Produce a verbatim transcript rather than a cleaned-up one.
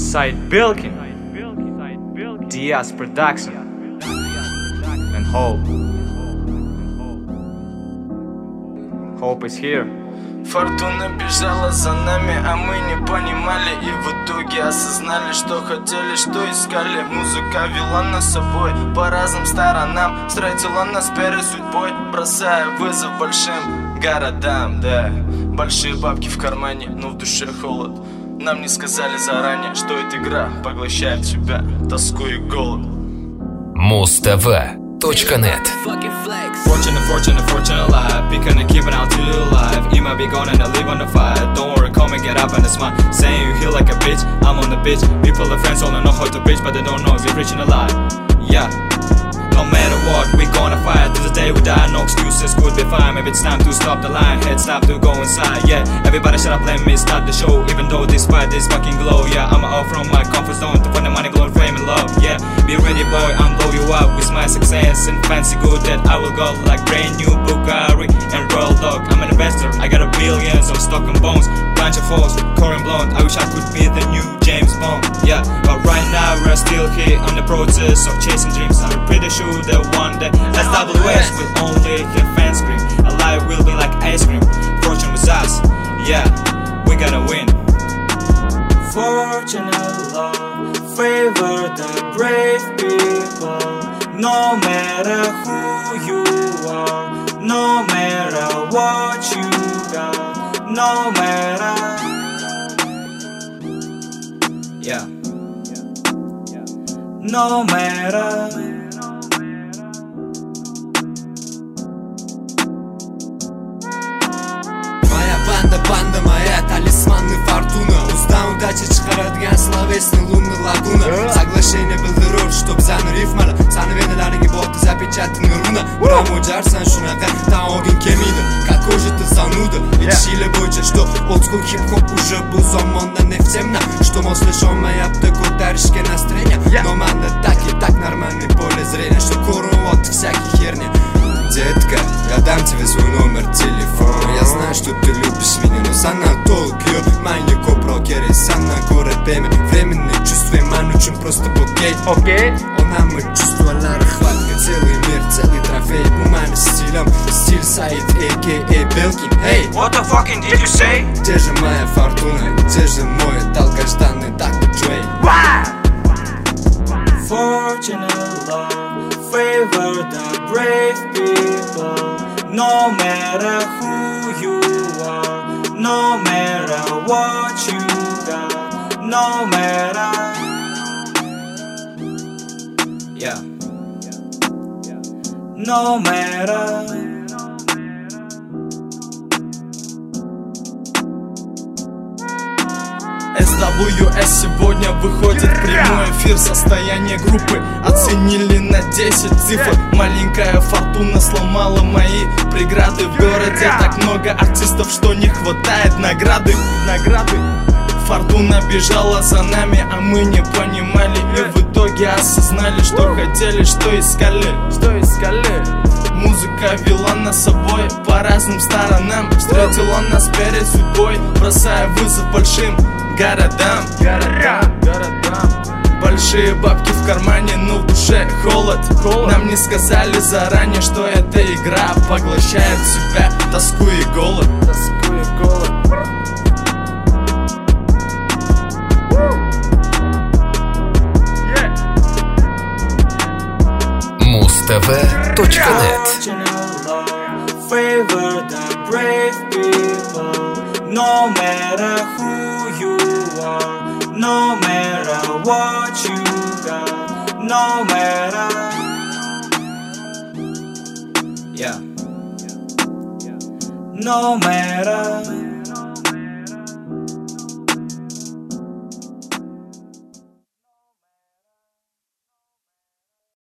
Side Bilkin, Diaz Production, and Hope. Hope is here. Фортуна бежала за нами, а мы не понимали. И в итоге осознали, что хотели, что искали. Музыка вела нас с собой по разным сторонам, встретила нас перед судьбой, бросая вызов большим городам. Да, большие бабки в кармане, но в душе холод. Нам не сказали заранее, что эта игра поглощает тебя, тоску и голод. муз тэ вэ точка нет. Fortunate, fortunate, fortunate life. Be gonna keep it out till you alive. You might be gonna live on the fire. Don't worry, come and get up and smile. Saying you heal like a bitch, I'm on the bitch. People and friends only know how to bitch, but they don't know if you're preaching a lie. Yeah. No matter what, we gonna fight till the day we die. No excuses, could be fine. Maybe it's time to stop the line. Head stop to go inside. Yeah, everybody shut up, let me start the show. Even though despite this fucking glow, yeah, I'm out from my comfort zone to find the money, glory, fame and love. Yeah, be ready, boy, I'm blow you up with my success and fancy good that I will go like brand new Bugatti and Royal Dog. I'm an investor, I got a billions of stock and bones, bunch of hoes, core and blonde. I wish I could be the new James Bond. Yeah, but right now we're still here on the process of chasing dreams. I'm pretty sure that one day S W S will only hear fans scream. A life will be like ice cream. Fortune was us, yeah, we gotta win. Fortunate love, favor the brave people. No matter who you are, no matter what you got, no matter. Yeah. No matter. Banda, banda moya, talismanlı Fortuna. Uzdan удачи chiqaradigan словесный лунный лагуна. Соглашение bildirur, что bizani rifmalar. Sani venalaringga botdi запечатанный руна. Промоуjarsan shunaqa, taoging kelmaydi. Как уже ты зануда. Эти yillar bo'yicha, что old school hip-hop уже bu zamonda neftemna. Что мослasholmayapti ko'tarishga настроение. Но manda так и так нормальный поле зрения. Что ko'rinyapti всякий херня. Детка, я дам тебе свой номер телефона. Я знаю, что ты любишь меня, но sana толкью. Майни копро керей, sana горе пеме. Временные чувства, ман учим просто букет. Окей. Она мы чувствовали хватка. Целый мир, целый трофей. У меня стилем, стиль Саид, а ка а Белкин. Hey, what the fucking did you say? Где же моя фортуна? Где же мой долгожданный доктор Dre? Fortunate love, favor the brave people. No matter who you are, no matter what you got, no matter. Yeah. No matter. эс дабл ю эс сегодня выходит прямой эфир. Состояние группы оценили на десять цифр. Маленькая фортуна сломала мои преграды. В городе так много артистов, что не хватает награды. Награды. Фортуна бежала за нами, а мы не понимали. И в итоге осознали, что хотели, что искали. Что искали. Музыка вела нас с собой по разным сторонам, встретила нас перед судьбой, бросая вызов большим городам. Городам, городам. Большие бабки в кармане, но в душе холод. холод. Нам не сказали заранее, что эта игра поглощает в себя тоску и голод. Тоску и голод. муз тэ вэ точка нет. Favor the brave people. No matter who you are, no matter what you got, no matter. Yeah. No matter.